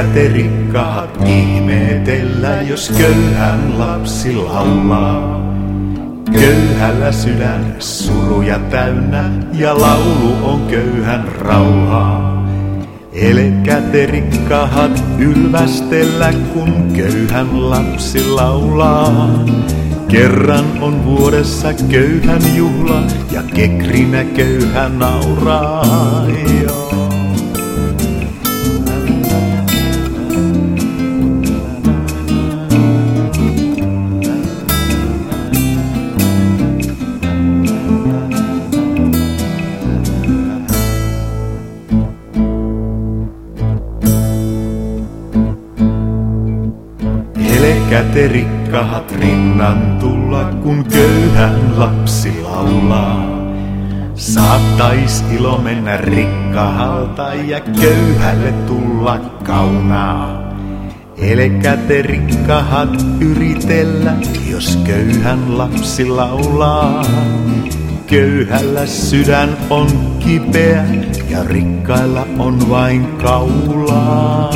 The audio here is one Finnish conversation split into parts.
Älkää te rikkaat ihmetellä, jos köyhän lapsi laulaa. Köyhällä sydän suruja täynnä ja laulu on köyhän rauhaa. Älkää te rikkaat ylvästellä, kun köyhän lapsi laulaa. Kerran on vuodessa köyhän juhla ja kekrinä köyhä nauraa. Älkää te rikkaat rinnan tulla, kun köyhän lapsi laulaa. Saattais ilo mennä rikkaalta ja köyhälle tulla kaunaa. Älkää te rikkaat yritellä, jos köyhän lapsi laulaa. Köyhällä sydän on kipeä ja rikkailla on vain kaulaa.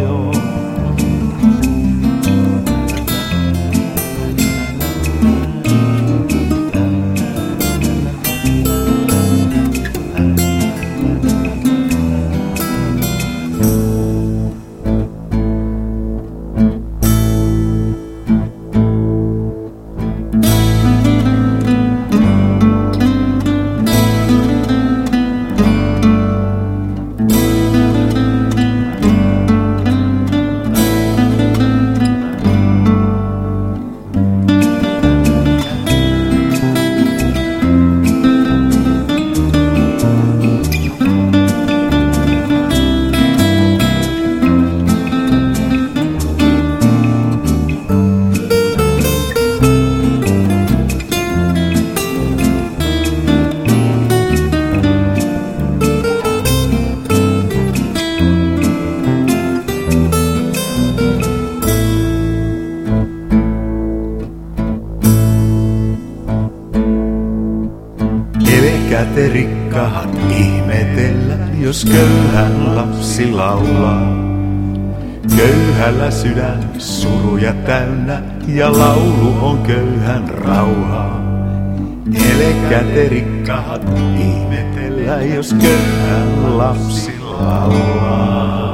Älkää te rikkaat ihmetellä, jos köyhän lapsi laulaa. Köyhällä sydän suruja täynnä ja laulu on köyhän rauhaa. Älkää te rikkaat ihmetellä, jos köyhän lapsi laulaa.